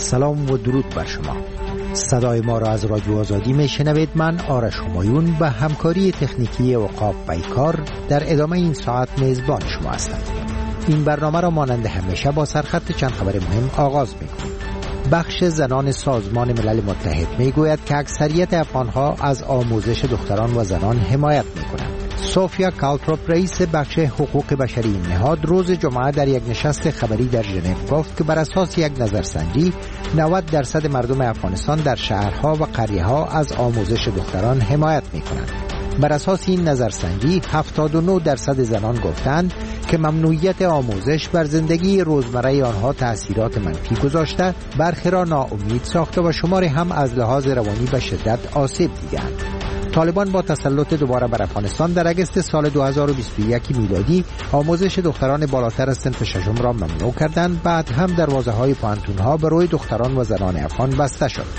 سلام و درود بر شما. صدای ما را از رادیو آزادی میشنوید. من آرش همایون به همکاری تکنیکی عقاب بیکار در ادامه این ساعت میزبان شما هستم. این برنامه را مانند همیشه با سرخط چند خبر مهم آغاز می‌کنیم. بخش زنان سازمان ملل متحد میگوید که اکثریت افغان‌ها از آموزش دختران و زنان حمایت می‌کنند. سوفیا کالتروپ رئیس بخش حقوق بشری این نهاد روز جمعه در یک نشست خبری در ژنو گفت که بر اساس یک نظرسنجی 90% مردم افغانستان در شهرها و قریه‌ها از آموزش دختران حمایت می‌کنند. بر اساس این نظرسنجی 79% زنان گفتند که ممنوعیت آموزش بر زندگی روزمره آنها تأثیرات منفی گذاشته، برخی را ناامید ساخته و شماری هم از لحاظ روانی به شدت آسیب دیدند. طالبان با تسلط دوباره بر افغانستان در اگست سال 2021 میلادی آموزش دختران بالاتر از صنف ششم را ممنوع کردند. بعد هم دروازه‌های پانتون‌ها به روی دختران و زنان افغان بسته شد.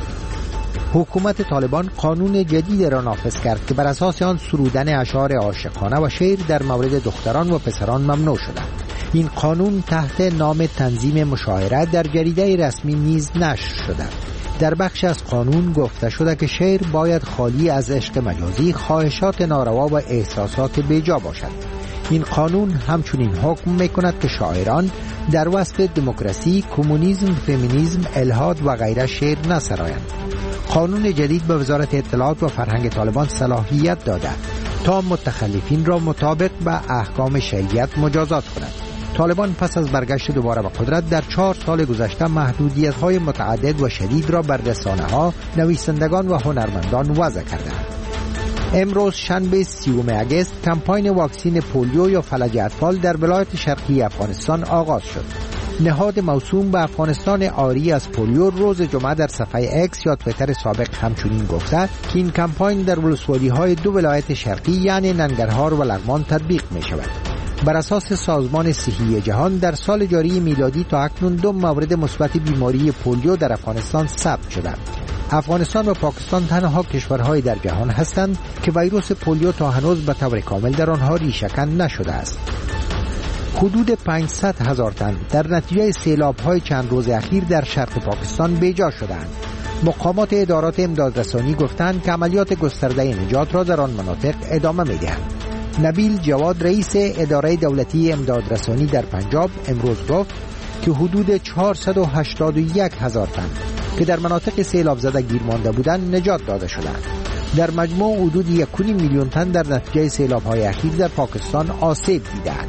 حکومت طالبان قانون جدید را نافذ کرد که بر اساس آن سرودن اشعار عاشقانه و شعر در مورد دختران و پسران ممنوع شده. این قانون تحت نام تنظیم مشاعره در جریده رسمی نیز نشر شده. در بخش از قانون گفته شده که شعر باید خالی از عشق مجازی، خواهشات ناروا و احساسات بیجا باشد. این قانون همچنین حکم می‌کند که شاعران در وصف دموکراسی، کمونیسم، فمینیسم، الحاد و غیره شعر نسرایند. قانون جدید به وزارت اطلاعات و فرهنگ طالبان صلاحیت داده تا متخلفین را مطابق به احکام شریعت مجازات کند. طالبان پس از برگشت دوباره به قدرت در 4 سال گذشته محدودیت‌های متعدد و شدید را بر رسانه‌ها، نویسندگان و هنرمندان وضع کردند. امروز شنبه 30 اگست کمپاین واکسین پولیو یا فلج اطفال در ولایت شرقی افغانستان آغاز شد. نهاد موسوم به افغانستان عاری از پولیو روز جمعه در صفحه اکس یا توییتر سابق همچنین گفته که این کمپاین در ولسوالی‌های 2 ولایت شرقی یعنی ننگرهار و لغمان تطبیق می شود. بر اساس سازمان صحی جهان در سال جاری میلادی تا اکنون 2 مورد مثبت بیماری پولیو در افغانستان ثبت شده. افغانستان و پاکستان تنها کشورهای در جهان هستند که ویروس پولیو تا هنوز به طور کامل در آنها ریشه‌کن نشده است. حدود 500,000 تن در نتیجه سیلاب‌های چند روز اخیر در شرق پاکستان بیجا شدند. مقامات ادارات امدادرسانی گفتند که عملیات گسترده نجات را در آن مناطق ادامه می‌دهند. نبیل جواد رئیس اداره دولتی امدادرسانی در پنجاب امروز گفت که حدود 481,000 تن که در مناطق سیلاب زده گیر مانده بودند نجات داده شدند. در مجموع حدود 1.5 میلیون تن در نتیجه سیلاب‌های اخیر در پاکستان آسیب دیدند.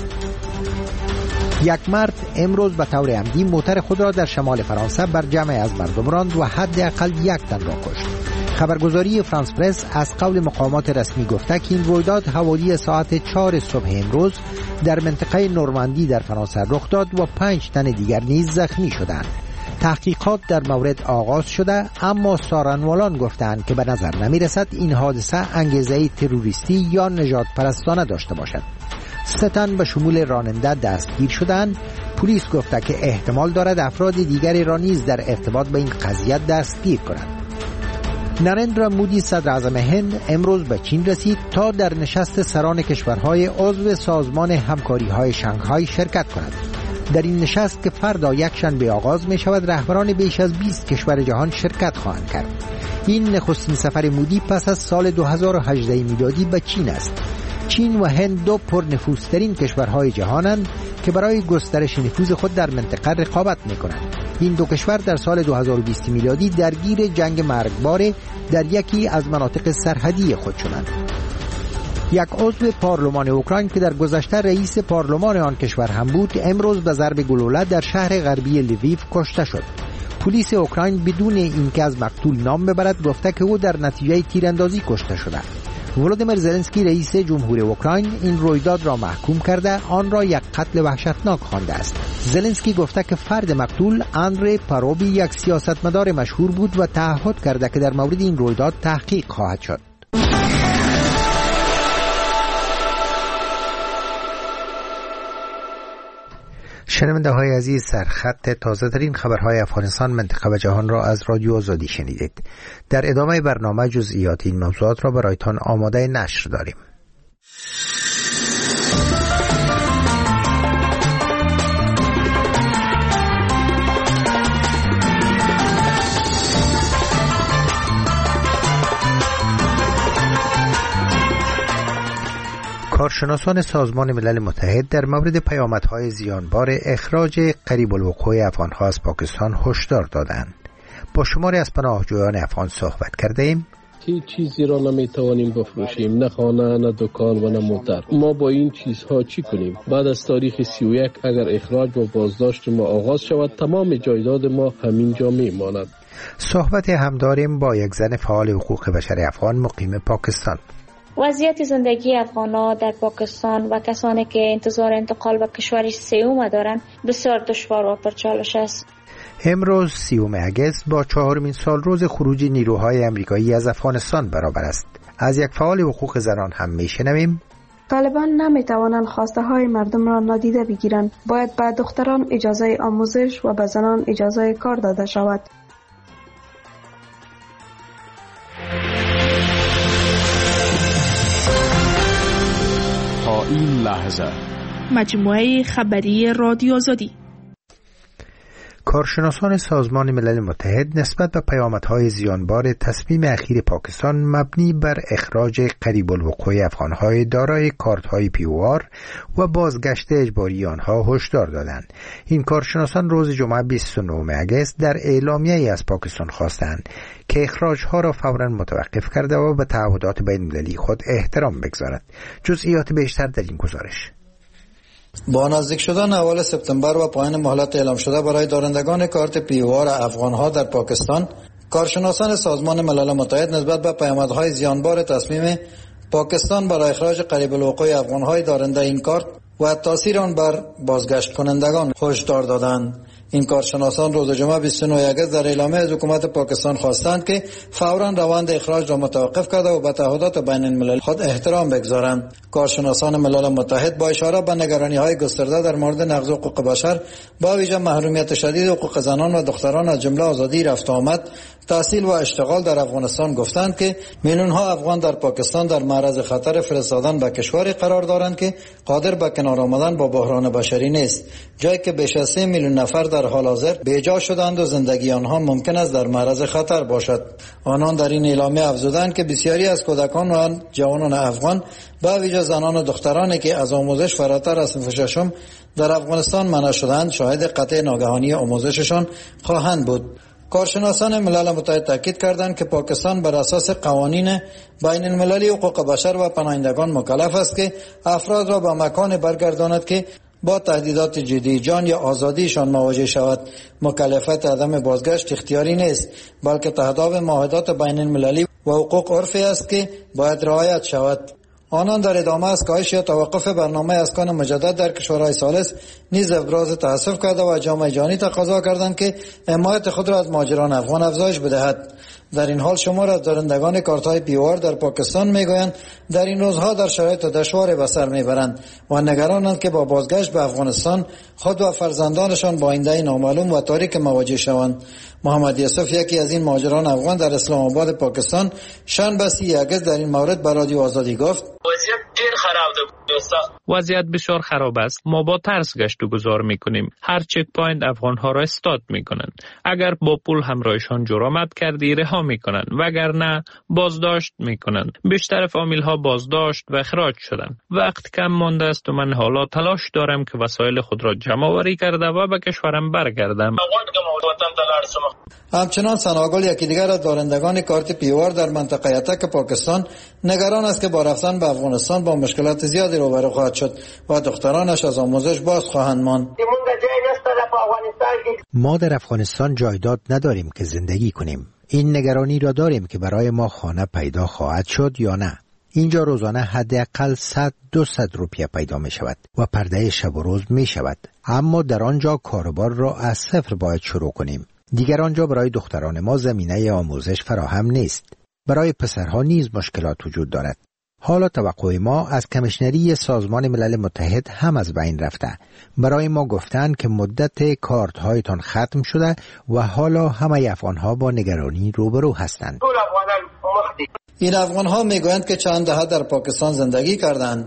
یک مرد امروز به طور عمدی موتر خود را در شمال فرانسه بر جمع از مردم راند و حداقل 1 تن را کشت. خبرگزاری فرانس پرس از قول مقامات رسمی گفته که این رویداد حوالی ساعت 4 صبح امروز در منطقه نورماندی در فرانسه رخ داد و 5 تن دیگر نیز زخمی شدند. تحقیقات در مورد آغاز شده، اما سارنوالان گفتند که به نظر نمی رسد این حادثه انگیزه تروریستی یا نژاد پرستانه داشته باشد. 3 تن به شمول راننده دستگیر شدند. پلیس گفته که احتمال دارد افراد دیگری را نیز در ارتباط به این قضیه دستگیر کنند. نریندرا مودی صدر اعظم هند امروز به چین رسید تا در نشست سران کشورهای عضو سازمان همکاری‌های شانگهای شرکت کند. در این نشست که فردا یکشنبه آغاز می شود رهبران بیش از 20 کشور جهان شرکت خواهند کرد. این نخستین سفر مودی پس از سال 2018 میلادی به چین است. چین و هند 2 پرنفوذترین کشورهای جهانند که برای گسترش نفوذ خود در منطقه رقابت می‌کنند. این 2 کشور در سال 2020 میلادی درگیر جنگ مرگبار در یکی از مناطق سرحدی خود شدند. یک عضو پارلمان اوکراین که در گذشته رئیس پارلمان آن کشور هم بود امروز به ضرب گلوله در شهر غربی لویو کشته شد. پلیس اوکراین بدون اینکه از مقتول نام ببرد گفته که او در نتیجه تیراندازی کشته شده. ولودیمیر زلنسکی رئیس جمهور اوکراین این رویداد را محکوم کرده آن را یک قتل وحشتناک خوانده است. زلنسکی گفته که فرد مقتول اندری پاروبی یک سیاستمدار مشهور بود و تعهد کرده که در مورد این رویداد تحقیق خواهد شد. شنونده های عزیز، سرخط تازه ترین خبرهای افغانستان، منطقه و جهان را از رادیو آزادی شنیدید. در ادامه برنامه جزئیات این موضوعات را برایتان آماده نشر داریم. کارشناسان سازمان ملل متحد در مورد پیامدهای زیانبار اخراج قریب الوقوع افغانها از پاکستان هشدار دادند. با شماری از پناهجویان افغان صحبت کرده ایم. هیچ چیزی را نمیتوانیم بفروشیم، نه خانه، نه دکان و نه موتر. ما با این چیزها چی کنیم؟ بعد از تاریخ 31 اگر اخراج و بازداشت ما آغاز شود، تمام جایداد ما همینجا میماند. صحبت هم داریم با یک زن فعال حقوق بشر افغان مقیم پاکستان. وضعیت زندگی افغان‌ها در پاکستان و کسانی که انتظار انتقال به کشور سوم دارند بسیار دشوار و پرچالش است. امروز 30 اگست با 4مین سال روز خروج نیروهای امریکایی از افغانستان برابر است. از یک فعال حقوق زنان هم میشنویم. طالبان نمیتوانند خواسته های مردم را نادیده بگیرند. باید به دختران اجازه آموزش و به زنان اجازه کار داده شود. تا این لحظه مجموعه خبری رادیو آزادی. کارشناسان سازمان ملل متحد نسبت به پیامدهای زیانبار تصمیم اخیر پاکستان مبنی بر اخراج قریب الوقوع افغانهای دارای کارت‌های POR و بازگشت اجباری آنها هشدار دادند. این کارشناسان روز جمعه 29 اگست در اعلامیه‌ای از پاکستان خواستند که اخراجها را فوراً متوقف کرده و به تعهدات بین‌المللی خود احترام بگذارد. جزئیات بیشتر در این گزارش. با نزدیک شدن اول سپتامبر و پایان مهلت اعلام شده برای دارندگان کارت POR افغانها در پاکستان، کارشناسان سازمان ملل متحد نسبت به پیامدهای زیانبار تصمیم پاکستان برای اخراج قریب الوقوع افغانهای دارنده این کارت و تاثیر آن بر بازگشت کنندگان هشدار دادند. این کارشناسان روز جمعه 29 اگست در اعلامیه از حکومت پاکستان خواستند که فوراً روند اخراج را متوقف کرده و به تعهدات بین الملل خود احترام بگذارند. کارشناسان ملل متحد با اشاره به نگرانی‌های گسترده در مورد نقض حقوق بشر، با ویژه محرومیت شدید حقوق زنان و دختران از جمله آزادی رفت و آمد، تحصیل و اشتغال در افغانستان گفتند که میلیون‌ها افغان در پاکستان در معرض خطر فرستادن به کشوری قرار دارند که قادر به کنار آمدن با بحران بشری نیست، جایی که بیش از 3 میلیون نفر در حال حاضر بیجا شدند و زندگی آنها ممکن است در معرض خطر باشد. آنان در این اعلامیه افزودند که بسیاری از کودکان و جوانان افغان، با ویژه زنان و دخترانی که از آموزش فراتر از صنف ششم در افغانستان منع شدند، شاهد قطع ناگهانی آموزششان خواهند بود. کارشناسان ملل متحد تاکید کردند که پاکستان بر اساس قوانین بین المللی حقوق بشر و پناهندگان مکلف است که افراد را به مکان برگرداند که با تهدیدات جدی جان یا آزادیشان مواجه شود. مکلفیت عدم بازگشت اختیاری نیست، بلکه تهداب معاهدات بین المللی و حقوق عرفی است که باید رعایت شود. آنان در ادامه از کاهش یا توقف برنامه اسکان مجدد در کشورهای ثالث نیز ابراز تأسف کرده و جامعه جهانی تقاضا کردند که حمایت خود را از مهاجران افغان افزایش بدهد. در این حال شمار از دارندگان کارت‌های POR در پاکستان میگویند در این روزها در شرایط دشوار به سر میبرند و نگرانند که با بازگشت به افغانستان خود و فرزندانشان با آینده نامعلوم و تاریک مواجه شوند. محمد یوسف، یکی از این مهاجران افغان در اسلام آباد پاکستان، شنبه 30 اگست در این مورد به رادیو آزادی گفت: وضعیت بسیار خراب است. ما با ترس گشت و گذار میکنیم. هر چک پوینت افغانها را استاد میکنند. اگر با پول همراهشان جرأت کردی رها میکنند، وگرنه بازداشت میکنند. بیشتر فامیلها بازداشت و اخراج شدند. وقت کم مانده است و من حالا تلاش دارم که وسایل خود را جمع آوری کرده و به کشورم برگردم. همچنان سناگل، یکی دیگر از دارندگان کارت POR در منطقه اتک پاکستان، نگران است که با رفتن به افغانستان با مشکلات زیادی روبرو خواهد شد و دخترانش از آموزش باز خواهند ماند. ما در افغانستان جایداد نداریم که زندگی کنیم. این نگرانی را داریم که برای ما خانه پیدا خواهد شد یا نه. اینجا روزانه حداقل 100-200 روپیه پیدا می شود و پرده شب و روز می شود، اما در آنجا کاروبار را از صفر باید شروع کنیم. دیگر آنجا برای دختران ما زمینه آموزش فراهم نیست. برای پسرها نیز مشکلات وجود دارد. حالا توقع ما از کمیشنری سازمان ملل متحد هم از بین رفته. برای ما گفتند که مدت کارت هایتان ختم شده و حالا همه افغانها با نگرانی روبرو هستند. این افغانها میگویند که چند دهه در پاکستان زندگی کردند.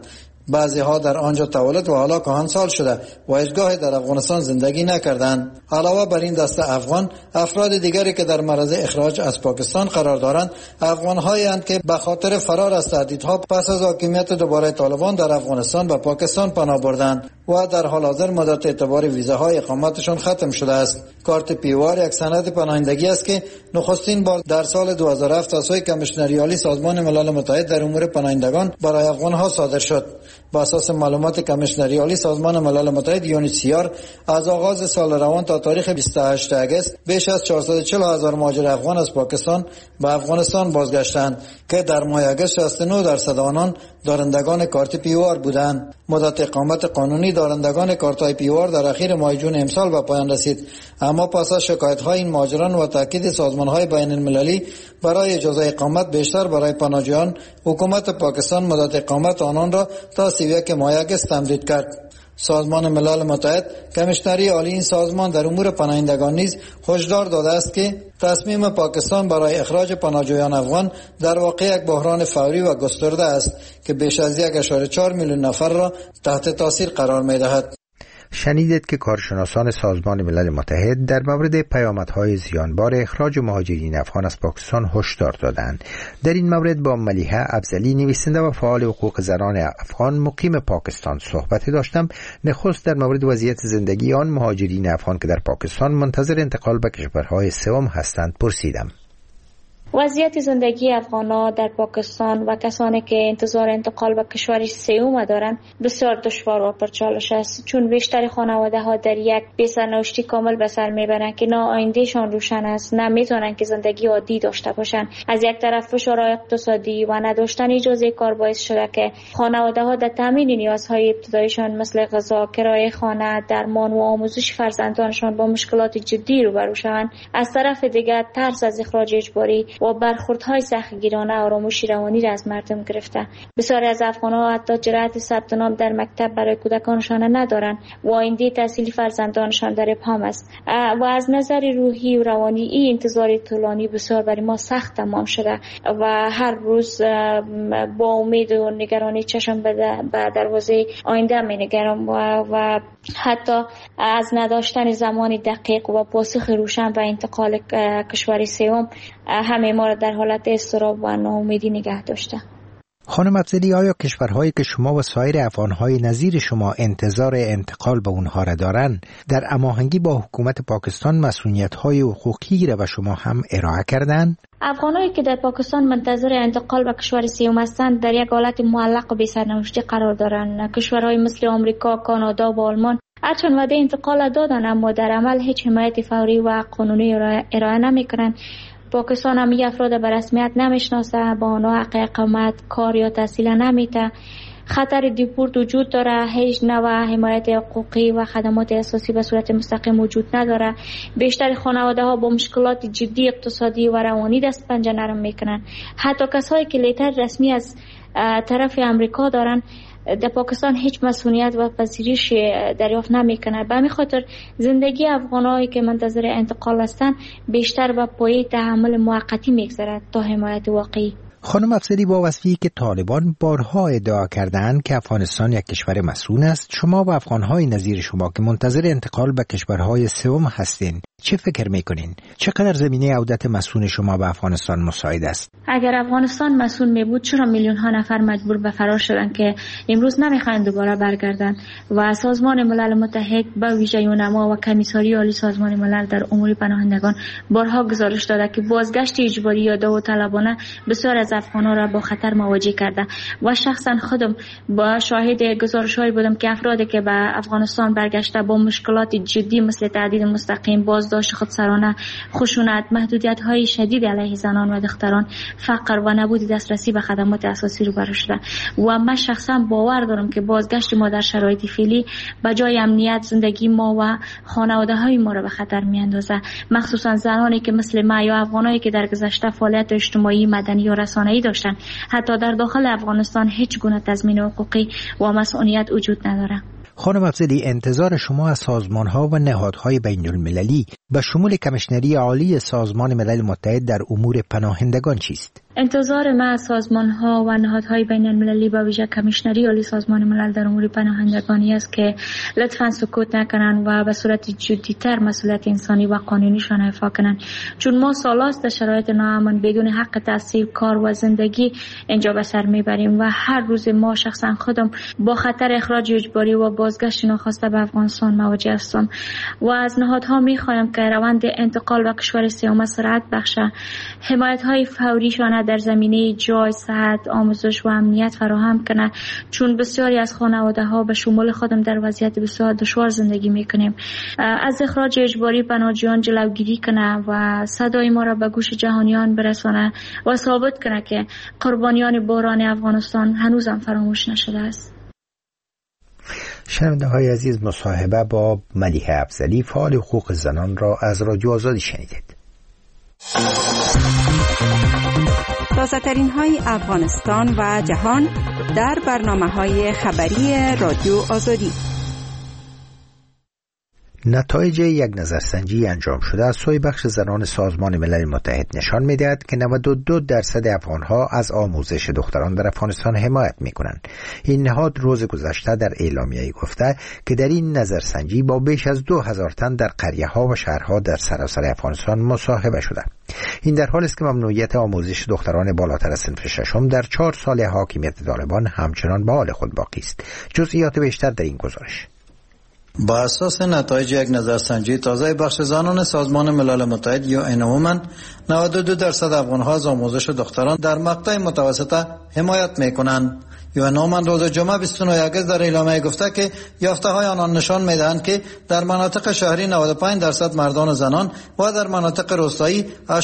بعضی ها در آنجا تولد و حالا کهنسال شده و هیچگاه در افغانستان زندگی نکردند. علاوه بر این دسته افغان، افراد دیگری که در معرض اخراج از پاکستان قرار دارند افغان‌هایی اند که به خاطر فرار از تهدیدها پس از حاکمیت دوباره طالبان در افغانستان به پاکستان پناه بردند و در حال حاضر مدت اعتبار ویزاهای اقامتشان ختم شده است. کارت پیوار یک سند پناهندگی است که نخستین بار در سال 2007 از سوی کمیشنری عالی سازمان ملل متحد در امور پناهندگان برای افغان‌ها صادر شد. بر اساس معلومات کمیشنری عالی سازمان ملل متحد UNHCR از آغاز سال روان تا تاریخ 28 اگست بیش از 440,000 مهاجر افغان از پاکستان به افغانستان بازگشتند که در ماه اگست 69% آنان دارندگان کارت پیوار بودند. مدت اقامت قانونی دارندگان کارت‌های پیوار در اخیر ماه جون امسال به پایان رسید، اما پس از شکایت‌های این مهاجران و تاکید سازمان‌های بین‌المللی برای اجازه اقامت بیشتر برای پناهجویان، حکومت پاکستان مدت اقامت آنان را تا 31 ماه اگست تمدید کرد. سازمان ملل متحد کمیشنری عالی این سازمان در امور پناهندگان نیز هشدار داده است که تصمیم پاکستان برای اخراج پناهجویان افغان در واقع یک بحران فوری و گسترده است که بیش از 1.4 میلیون نفر را تحت تاثیر قرار می‌دهد. شنیدید که کارشناسان سازمان ملل متحد در مورد پیامدهای زیانبار اخراج مهاجرین افغان از پاکستان هشدار دادند. در این مورد با ملیحه افضلی، نویسنده و فعال حقوق زنان افغان مقیم پاکستان صحبت داشتم. نخست در مورد وضعیت زندگی آن مهاجرین افغان که در پاکستان منتظر انتقال به کشورهای سوم هستند پرسیدم. وضعیت زندگی افغان‌ها در پاکستان و کسانی که انتظار انتقال به کشور سوم دارند بسیار دشوار و پرچالش است، چون بیشتر خانواده‌ها در یک بی‌سرنوشتی کامل به سر میبرند که نه آیندهشان روشن است، نه میتونن که زندگی عادی داشته باشند. از یک طرف فشار اقتصادی و نداشتن اجازه کار باعث شده که خانواده‌ها در تامین نیازهای ابتداییشان مثل غذا، کرایه خانه، درمان و آموزش فرزندانشان با مشکلات جدی روبرو شوند. از طرف دیگر ترس از اخراج اجباری و برخوردهای سختگیرانه آرامش روانی را از مردم گرفته. بسیاری از افغان‌ها حتی جرأت ثبت نام در مکتب برای کودکانشان ندارند و آینده تحصیلی فرزندانشان در ابهام است. و از نظر روحی و روانی این انتظار طولانی بسیار برای ما سخت تمام شده و هر روز با امید و نگرانی چشم به دروازه آینده می‌نگرم و حتی از نداشتن زمان دقیق و پاسخ روشن و انتقال کشور سوم همه ما را در حالت اضطراب و ناامیدی نگه داشته. خانم افضلی، آیا کشورهایی که شما و سایر افغانهای نظیر شما انتظار انتقال به اونها را دارند در هماهنگی با حکومت پاکستان مسئولیت‌های حقوقی را به شما هم ارائه کردند؟ افغانایی که در پاکستان منتظر انتقال به کشور سوم هستند در یک حالت معلق و بی‌سرنوشتی قرار دارند. کشورهای مثل آمریکا، کانادا و آلمان هرچند وعده انتقال دادند اما در عمل هیچ حمایت فوری و قانونی ارائه نمی‌کنند. پاکستان هم افراد به رسمیت نمیشناسه، با آنها حق اقامت، کار یا تحصیل نمیده. خطر دیپورت وجود داره، هیچ نوع حمایت حقوقی و خدمات اساسی به صورت مستقیم وجود نداره. بیشتر خانواده ها با مشکلات جدی اقتصادی و روانی دست پنجه نرم میکنن. حتی کسایی که لیتر رسمی از طرف امریکا دارن در پاکستان هیچ مسئولیت و پذیرش دریافت نمیکنه. به همین خاطر زندگی افغانایی که منتظر انتقال هستند بیشتر به پایه تحمل موقتی میگذرد تا حمایت واقعی. خانم افضلی، با وصفی که طالبان بارها ادعا کردند که افغانستان یک کشور مسئول است، شما و افغانهای نظیر شما که منتظر انتقال به کشورهای سوم هستین چه فکر میکنین؟ چقدر زمینه عودت مسئول شما به افغانستان مساعد است؟ اگر افغانستان مسئول می بود چرا میلیون ها نفر مجبور به فرار شدند که امروز نمیخواهند دوباره برگردند؟ و سازمان ملل متحد به ویژه یونما و کمیساری عالی سازمان ملل در امور پناهندگان بارها گزارش داده که بازگشت اجباری یا داوطلبانه بسیار از افغانان را با خطر مواجه کرده و شخصا خودم با شاهد گزارش‌هایی بودم که افرادی که به افغانستان برگشته با مشکلات جدی مثل تهدید مستقیم، بازداشت خودسرانه، خشونت، محدودیت‌های شدید علیه زنان و دختران، فقر و نبود دسترسی به خدمات اساسی روبرو شده و من شخصا باور دارم که بازگشت ما در شرایط فعلی به جای امنیت زندگی ما و خانواده‌های ما را به خطر می‌اندازه، مخصوصا زنانی که مثل ما یا افغانایی که در گذشته فعالیت اجتماعی، مدنی و رسانه‌ای داشتن. حتی در داخل افغانستان هیچ گونه تضمین حقوقی و مسئولیت وجود نداره. خانم افضلی، انتظار شما از سازمان‌ها و نهادهای بین‌المللی به شمول کمیشنری عالی سازمان ملل متحد در امور پناهندگان چیست؟ انتظار ما از سازمان‌ها و نهادهای بین‌المللی و ویژه کمیشنری عالی سازمان ملل در امور پناهندگانی است که لطفاً سکوت نکنند و به صورت جدی‌تر مسئولیت انسانی و قانونیشان ایفا کنند، چون ما سالاست در شرایط ناامن بدون حق تحصیل، کار و زندگی اینجا به سر میبریم و هر روز ما شخصا خودم با خطر اخراج اجباری و بازگشت ناخواسته به افغانستان مواجه هستم و از نهادها میخوایم که روند انتقال به کشور سوم سرعت بخشه، حمایت‌های فوریشان در زمینه جای، صحت، آموزش و امنیت فراهم کنه، چون بسیاری از خانواده‌ها به شمول خودم در وضعیت بسیار دشوار زندگی میکنیم. از اخراج اجباری پناهجویان جلوگیری کنه و صدای ما را به گوش جهانیان برسانه و ثابت کنه که قربانیان بحران افغانستان هنوزم فراموش نشده است. شنونده های عزیز، مصاحبه با ملیحه افضلی فعال حقوق زنان را از رادیو آزادی شنیدید. تازه‌ترین های افغانستان و جهان در برنامه‌های خبری رادیو آزادی. نتایج یک نظرسنجی انجام شده از سوی بخش زنان سازمان ملل متحد نشان می‌دهد که 92% افغان‌ها از آموزش دختران در افغانستان حمایت می‌کنند. این نهاد روز گذشته در اعلامیه‌ای گفته که در این نظرسنجی با بیش از 2000 تن در قریه‌ها و شهرها در سراسر افغانستان مصاحبه شده. این در حالی است که ممنوعیت آموزش دختران بالاتر از صنف ششم در 4 سال حاکمیت طالبان همچنان به حال خود باقی است. جزئیات بیشتر در این گزارش. با اساس نتایج یک نظرسنجی تازه بخش زنان سازمان ملل متحد یا UN 92% افغان‌ها از آموزش دختران در مقطع متوسطه حمایت می‌کنند. UN روز جمعه 29 اگست در اعلامیه گفته که یافته‌های آنان نشان می‌دهند که در مناطق شهری 95% مردان و زنان و در مناطق روستایی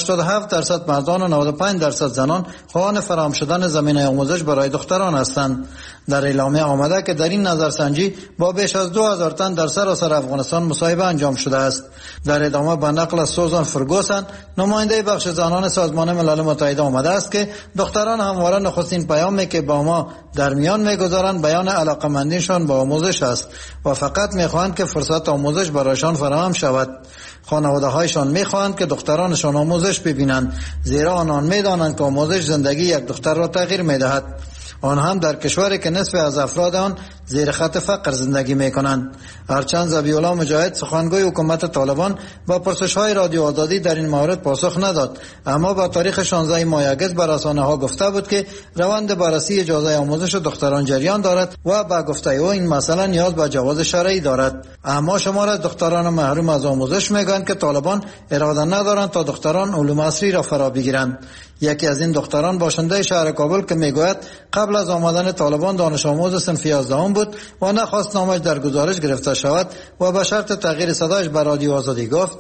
87% مردان و 95% زنان خواهان فراهم شدن زمینه آموزش برای دختران هستند. در اعلامیه آمده که در این نظرسنجی با بیش از 2000 تن در سراسر افغانستان مصاحبه انجام شده است. در ادامه به نقل از سوزان فرگوسن، نماینده بخش زنان سازمان ملل متحد آمده است که دختران همواره نخستین پیامی که با ما در میان میگذارند بیان علاقمندیشان به آموزش است و فقط میخواهند که فرصت آموزش برایشان فراهم شود. خانواده‌هایشان میخواهند که دخترانشان آموزش ببینند، زیرا آنان میدانند که آموزش زندگی یک دختر را تغییر میدهد. آن هم در کشوری که نصف از افراد آن زیر خط فقر زندگی میکنند. هرچند ذبیح‌الله مجاهد سخنگوی حکومت طالبان با پرسش‌های رادیو آزادی در این مورد پاسخ نداد، اما با تاریخ 16 ماه اگست به رسانه‌ها گفته بود که روند بررسی اجازه آموزش دختران جریان دارد و با گفته او این مسئله نیاز به جواز شرعی دارد. اما شمار از دختران محروم از آموزش میگویند که طالبان اراده ندارند تا دختران علوم عصری را فرا بگیرند. یکی از این دختران باشنده شهر کابل که میگوید قبل از آمدن طالبان دانش آموز صنف 11 بود و نخواست نامش در گزارش گرفته شود و به شرط تغییر صدایش به رادیو آزادی گفت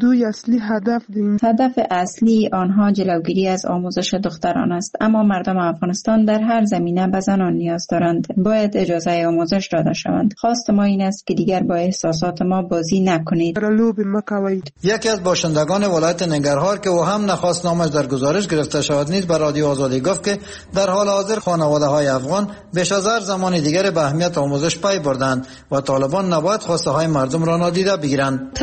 هدف اصلی آنها جلوگیری از آموزش دختران است، اما مردم افغانستان در هر زمینه به زنان نیاز دارند. باید اجازه آموزش داده شوند. خواست ما این است که دیگر با احساسات ما بازی نکنید. یکی از باشندگان ولایت ننگرهار که او هم نخواست نامش در گزارش گرفته شود نیز به رادیو آزادی گفت که در حال حاضر خانواده‌های افغان بیش از هر زمان دیگر به اهمیت آموزش پی بردند و طالبان نباید خواسته های مردم را نادیده بگیرند.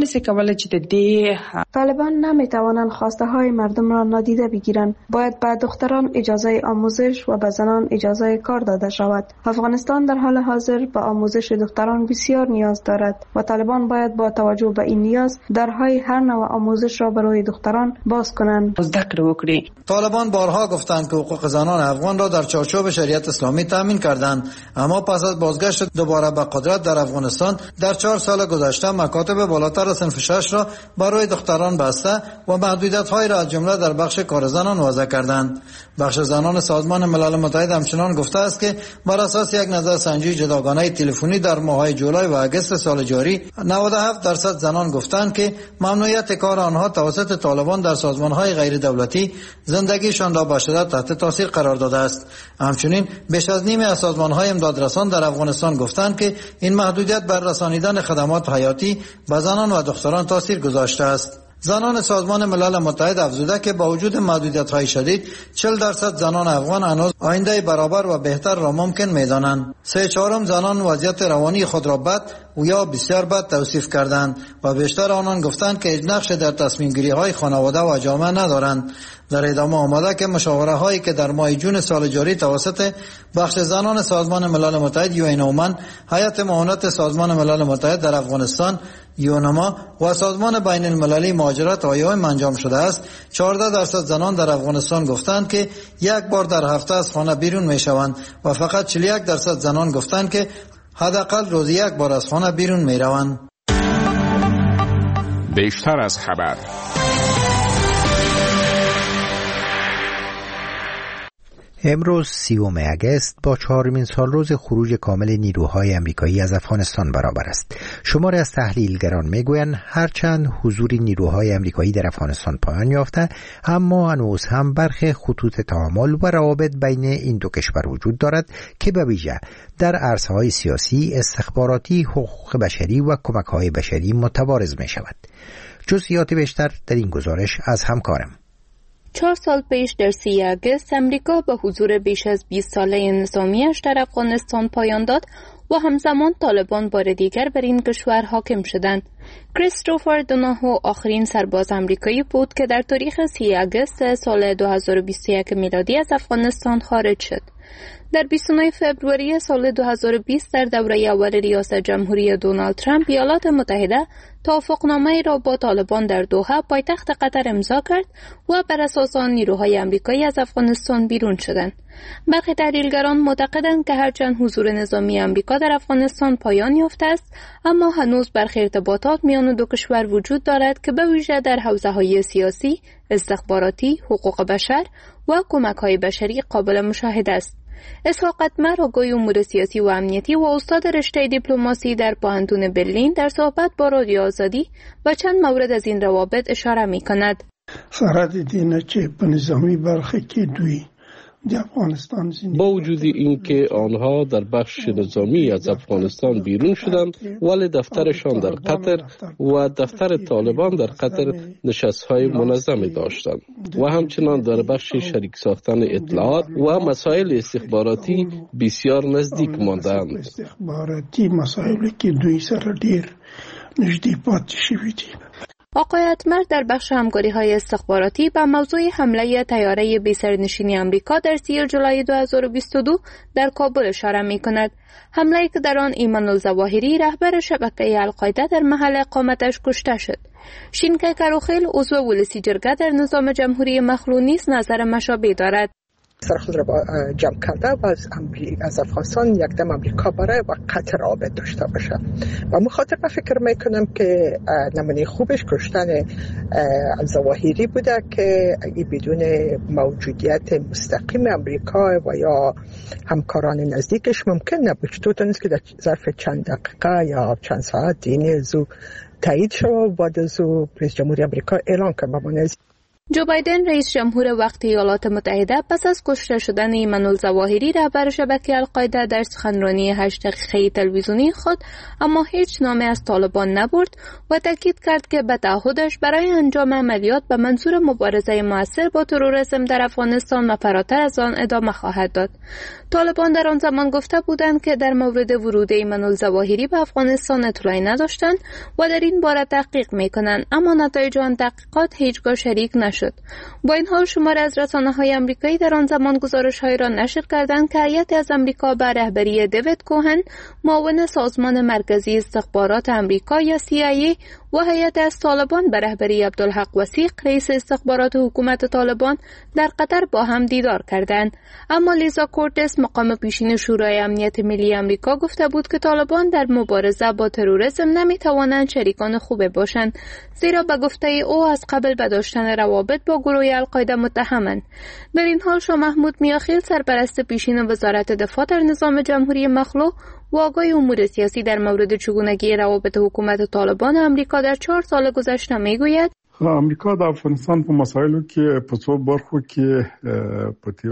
طالبان نمیتوانند خواسته های مردم را نادیده بگیرند. باید به دختران اجازه آموزش و به زنان اجازه کار داده شود. افغانستان در حال حاضر به آموزش دختران بسیار نیاز دارد و طالبان باید با توجه به این نیاز درهای هر نوع آموزش را برای دختران باز کنند. طالبان بارها گفتند که حقوق زنان افغان را در چارچوب شریعت اسلامی تامین کردند، اما پس از بازگشت دوباره به قدرت در افغانستان در 4 سال گذشته مکاتب بالاتر از صنف 6 را برای دختران بسته و محدودیت‌های را از جمله در بخش کار زنان وضع کردند. بخش زنان سازمان ملل متحد همچنان گفته است که بر اساس یک نظرسنجی جداگانه تلفنی در ماه‌های جولای و اگست سال جاری 97% زنان گفتند که ممنوعیت کار آنها توسط طالبان در سازمان‌های غیر دولتی زندگیشان را به شدت تحت تاثیر قرار داده است. همچنین بیش از نیم از سازمان‌های امدادرسان در افغانستان گفتند که این محدودیت بر رسانیدن خدمات حیاتی به زنان و دختران تاثیر گذاشته است. زنان سازمان ملل متحد افزوده که با وجود محدودیت‌های شدید 40% زنان افغان هنوز آینده برابر و بهتر را ممکن می‌دانند. 3/4 زنان وضعیت روانی خود را بد و یا بسیار بد توصیف کردند و بیشتر آنان گفتند که هیچ نقش در تصمیم گیری های خانواده و جامعه ندارند. در ادامه آمده که مشاوره هایی که در ماه جون سال جاری توسط بخش زنان سازمان ملل متحد یونومن، هیئت معاونت سازمان ملل متحد در افغانستان یونما و سازمان بین المللی مهاجرت آیوم انجام شده است، 14% زنان در افغانستان گفتند که یک بار در هفته از خانه بیرون می شوند و فقط 41% زنان گفتند که حداقل روزی یک بار از خانه بیرون می روند. بیشتر از خبر. امروز 30 اگست با 4مین سالروز خروج کامل نیروهای امریکایی از افغانستان برابر است. شماری از تحلیلگران میگویند هرچند حضور نیروهای امریکایی در افغانستان پایان یافته، اما هنوز هم برخی خطوط تعامل و روابط بین این دو کشور وجود دارد که به ویژه در عرصه‌های سیاسی، استخباراتی، حقوق بشری و کمک‌های بشری متوارز می شود. جزئیات بیشتر در این گزارش از همکارم. 4 سال پیش در 30 اگست امریکا به حضور بیش از 20 ساله نظامیش در افغانستان پایان داد و همزمان طالبان بار دیگر بر این کشور حاکم شدند. کریستوفر دوناهو آخرین سرباز امریکایی بود که در تاریخ 30 اگست سال 2021 میلادی از افغانستان خارج شد. در 29 فوریه سال 2020 در دوره اول ریاست جمهوری دونالد ترامپ ایالات متحده توافقنامه را با طالبان در دوحه پایتخت قطر امضا کرد و بر اساس آن نیروهای امریکایی از افغانستان بیرون شدند. برخی تحلیلگران معتقدند که هرچند حضور نظامی امریکا در افغانستان پایان یافته است، اما هنوز برخی ارتباطات میان دو کشور وجود دارد که به ویژه در حوزه‌های سیاسی، استخباراتی، حقوق بشر و کمک‌های بشری قابل مشاهده است. اسحاق اتمر، آگوی امور سیاسی و امنیتی و استاد رشته دیپلماسی در پوهنتون برلین، در صحبت با رادیو آزادی و چند مورد از این روابط اشاره می‌کند. سرحد دینه چه په نظامی برخه کې دوی با وجود اینکه آنها در بخش نظامی از افغانستان بیرون شدند، ولی دفترشان در قطر و دفتر طالبان در قطر نشست‌های منظمی داشتند و همچنان در بخش شریک ساختن اطلاعات و مسائل استخباراتی بسیار نزدیک ماندند. استخباراتی مسائلی که دوی سره ډیر نزدیک پاتې شوي دي. آقای اتمر در بخش همکاری‌های استخباراتی به موضوع حمله طیاره بی‌سرنشین آمریکا در 30 جولای 2022 در کابل اشاره می‌کند. حمله‌ای که در آن ایمان الظواهری رهبر شبکه القاعده در محل اقامتش کشته شد. شینکه کروخیل، عضو ولسی جرگه در نظام جمهوری مخلوع نیز نظر مشابه دارد. سرخود را جمع کرده و از افغانستان یک دم امریکا برای و قطر رابط داشته باشه و مخاطر من فکر میکنم که نمونه خوبش کشتن الظواهری بوده که بدون موجودیت مستقیم امریکا و یا همکاران نزدیکش ممکن نبود. چطور نیست که در ظرف چند دقیقه یا چند ساعت دینی زو تایید شد و بعد از رئیس جمهوری امریکا اعلان کرد. جو بایدن رئیس جمهور وقت ایالات متحده پس از کشته شدن ایمان الظواهری رهبر شبکه القاعده در سخنرانی 8 دقیقه‌ای تلویزیونی خود اما هیچ نامی از طالبان نبرد و تاکید کرد که به تعهدش برای انجام عملیات به منظور مبارزه مؤثر با تروریسم در افغانستان و فراتر از آن ادامه خواهد داد. طالبان در آن زمان گفته بودند که در مورد ورود ایمان الظواهری به افغانستان اطلاعی نداشتند و در این باره تحقیق می‌کنند، اما نتایج آن تحقیقات هیچگاه شریک نشد. با این حال شماری از رسانه‌های آمریکایی در آن زمان گزارش‌هایی را نشر کردند که هیئتی از آمریکا به رهبری دیوید کوهن، معاون سازمان مرکزی استخبارات آمریکا یا CIA و هیئت از طالبان به رهبری عبدالحق وثیق، رئیس استخبارات حکومت طالبان، در قطر با هم دیدار کردند. اما لیزا کورتس، مقام پیشین شورای امنیت ملی آمریکا، گفته بود که طالبان در مبارزه با تروریسم نمی‌توانند شریکان خوب باشند، زیرا به گفته او از قبل به داشتن روابط با گروه القاعده متهمند. در این حال شاه محمود میاخیل، سرپرست پیشین وزارت دفاع در نظام جمهوری مخلوع و آگاه امور سیاسی در مورد چگونگی روابط حکومت طالبان آمریکا در 4 سال گذشته میگوید امریکا د افغانستان په مسایلو کې په څو برخو کې په تیرو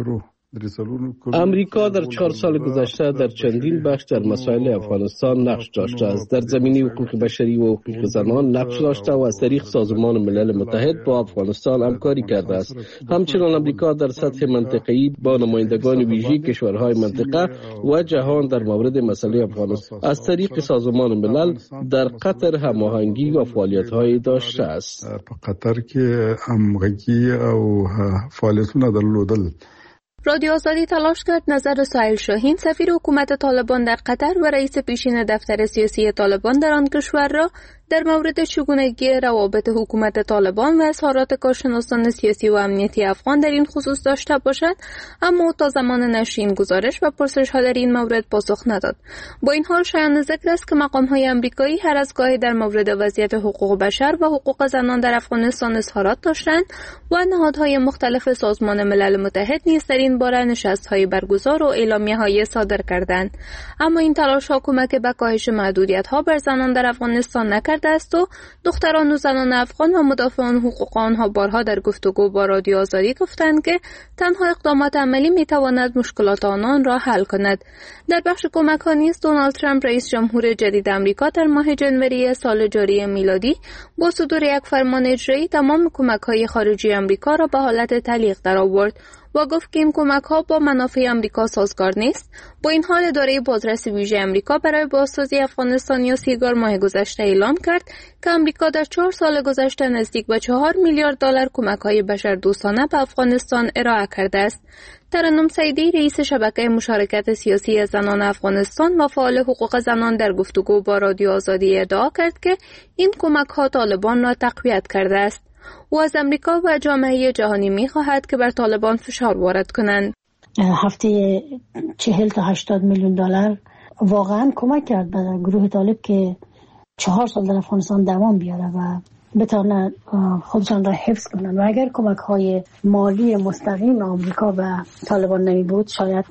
امریکا در 4 سال گذشته در چندین بخش در مسائل افغانستان نقش داشته است. در زمینه حقوق بشری و حقوق زنان نقش داشته و از طریق سازمان ملل متحد با افغانستان همکاری کرده است. همچنین امریکا در سطح منطقه‌ای با نمایندگان ویژه کشورهای منطقه و جهان در مورد مسئله افغانستان از طریق سازمان ملل در قطر هماهنگی و فعالیت‌های داشته است. قطر کې همغږي او فعالیتونه درلودل. رادیو آزادی تلاش کرد نظر سهیل شاهین سفیر حکومت طالبان در قطر و رئیس پیشین دفتر سیاسی طالبان در آن کشور را در مورد چگونگی روابط حکومت طالبان و اظهارات کارشناسان سیاسی و امنیتی افغان در این خصوص داشته باشد، اما تا زمان نشر این گزارش و پرسش‌ها در این مورد پاسخ نداد. با این حال شایان ذکر است که مقام‌های آمریکایی هر از گاهی در مورد وضعیت حقوق بشر و حقوق زنان در افغانستان اظهارات داشتند و نهادهای مختلف سازمان ملل متحد نیز در این باره نشست‌های برگزار و اعلامیه‌های صادر کردند. اما این تلاش‌ها کمک به کاهش محدودیت‌ها بر زنان در افغانستان نکرده است و دختران و زنان افغان و مدافعان حقوق آنها بارها در گفتگو با رادیو آزادی گفتند که تنها اقدامات عملی میتواند مشکلات آنان را حل کند. در بخش کمک‌ها نیز دونالد ترامپ رئیس جمهور جدید آمریکا در ماه جنوری سال جاری میلادی با صدور یک فرمان اجرایی تمام کمک‌های خارجی آمریکا را به حالت تعلیق درآورد و گفت که این کمک‌ها با منافع آمریکا سازگار نیست. با این حال اداره بازرسی ویژه آمریکا برای بازسازی افغانستان یا سیگار ماه گذشته اعلام کرد که آمریکا در 4 سال گذشته نزدیک به 4 میلیارد دلار کمک‌های بشردوستانه به افغانستان ارائه کرده است. ترنم سعیدی رئیس شبکه مشارکت سیاسی زنان افغانستان و فعال حقوق زنان در گفتگو با رادیو آزادی ادعا کرد که این کمک‌ها طالبان را تقویت کرده است. او از امریکا و جامعه جهانی می‌خواهد که بر طالبان فشار وارد کنند. هفته 40 تا 80 میلیون دلار واقعا کمک کرد به گروه طالب که 4 سال در افغانستان دوام بیاره و بتونه خودشان را حفظ کنند. و اگر کمک‌های مالی مستقیم آمریکا به طالبان نمی بود شاید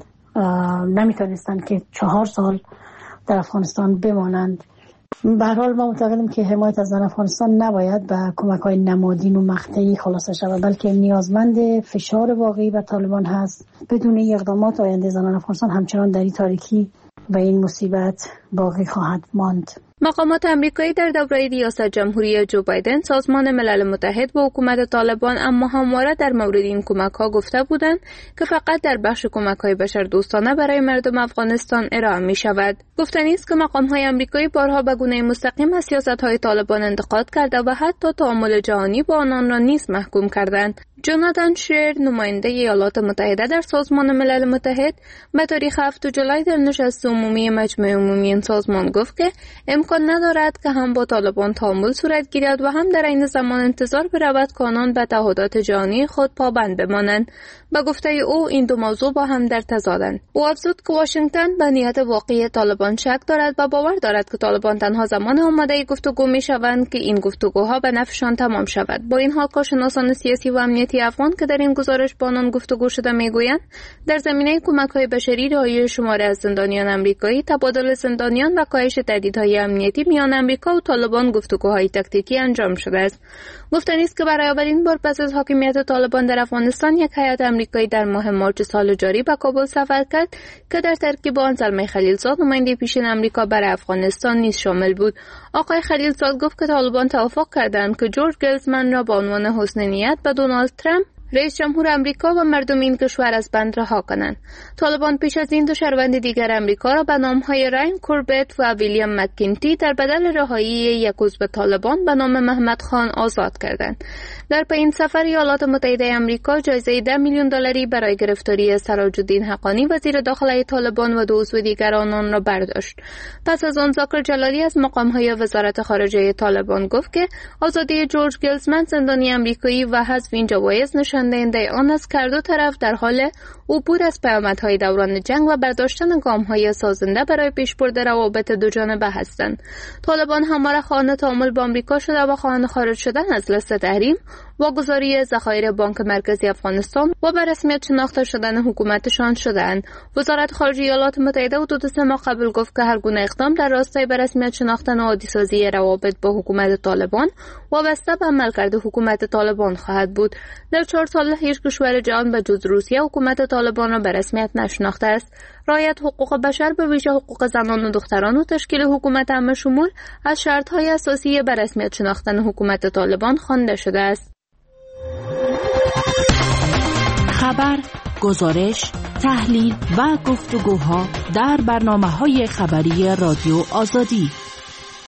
نمیتونستند که 4 سال در افغانستان بمانند. به هر حال ما معتقدیم که حمایت از زن افغانستان نباید به کمک‌های نمادین و مقطعی خلاصه شود، بلکه نیازمند فشار واقعی به طالبان هست. بدون این اقدامات آینده زنان افغانستان همچنان در این تاریکی و این مصیبت باقی خواهد ماند. مقامات آمریکایی در دوره ریاست جمهوری جو بایدن سازمان ملل متحد و حکومت طالبان اما همواره در مورد این کمک‌ها گفته بودند که فقط در بخش کمک‌های بشردوستانه برای مردم افغانستان ارائه می‌شود. گفتنی است که مقام‌های آمریکایی بارها به گونه مستقیم از سیاست‌های طالبان انتقاد کرده و حتی تعامل جهانی با آنان را نیز محکوم کردند. جوناتان شیر نماینده ایالات متحده در سازمان ملل متحد به تاریخ 7 جولای در نشست عمومی مجمع عمومی این سازمان گفت که امکان ندارد که هم با طالبان تعامل صورت گیرد و هم در عین زمان انتظار برود که آنان به تعهدات جهانی خود پابند بمانند. به گفته او این دو موضوع با هم در تضادند. او افزود که واشنگتن به نیت واقعی طالبان شک دارد و باور دارد که طالبان تنها زمان آماده گفتگو می‌شوند که این گفتگوها به نفعشان تمام شود. با این حال کارشناسان سیاسی و امنیتی افغان که در این گزارش با آنان گفتگو شده میگویند در زمینه کمک‌های بشری، رهایی شماری از زندانیان آمریکایی، تبادل زندانیان و کاهش تهدیدهای امنیتی میان آمریکا و طالبان گفتگوهای تاکتیکی انجام شده است. گفتنی است که برای اولین بار پس از حاکمیت طالبان در افغانستان یک هیئت آمریکایی در ماه مارس سال جاری به کابل سفر کرد که در ترکیب آن زلمه خلیلزاد نماینده پیشین آمریکا برای افغانستان نیز شامل بود. آقای خلیلزاد گفت که طالبان توافق کردند که جورج گلزمن را به عنوان حسن نیت به دونالد ترامپ رئیس جمهور آمریکا و مردم این کشور از بند رها کنند. طالبان پیش از این 2 شهروند دیگر آمریکا را به نام‌های راین کوربت و ویلیام مکینتی در بدل رهایی یک عضو طالبان به نام محمد خان آزاد کردند. در پایین سفر ایالات متحده آمریکا جایزه 10 میلیون دلاری برای گرفتاری سراج الدین حقانی وزیر داخلی طالبان و 2 عضو دیگر آنان را برداشت. پس از آن ذاکر جلالی از مقام‌های وزارت خارجه طالبان گفت که آزادی جورج گلزمن زندانی آمریکایی و حذف این جوایز نشان‌دهنده آن است که هر دو طرف در حال عبور از پیامدهای دوران جنگ و برداشتن گام‌های سازنده برای پیشبرد روابط دوجانبه هستند. طالبان همواره خواهان تعامل با آمریکا شده و خواهان خارج شدن از لیست تحریم، واگذاری ذخایر بانک مرکزی افغانستان و به رسمیت شناخته شدن حکومتشان شدند. وزارت خارجه ایالات متحده حدود 3 ماه قبل گفت که هر گونه اقدام در راستای به رسمیت شناختن و عادی‌سازی روابط با حکومت طالبان وابسته به عملکرد حکومت طالبان خواهد بود. در 4 سال هیچ کشور جهان به جز روسیه حکومت طالبان را به رسمیت نشناخته است. رعایت حقوق بشر به ویژه حقوق زنان و دختران و تشکیل حکومت همه شمول از شرط‌های اساسی به رسمیت شناختن حکومت طالبان خوانده شده است. خبر، گزارش، تحلیل و گفتگوها در برنامه‌های خبری رادیو آزادی.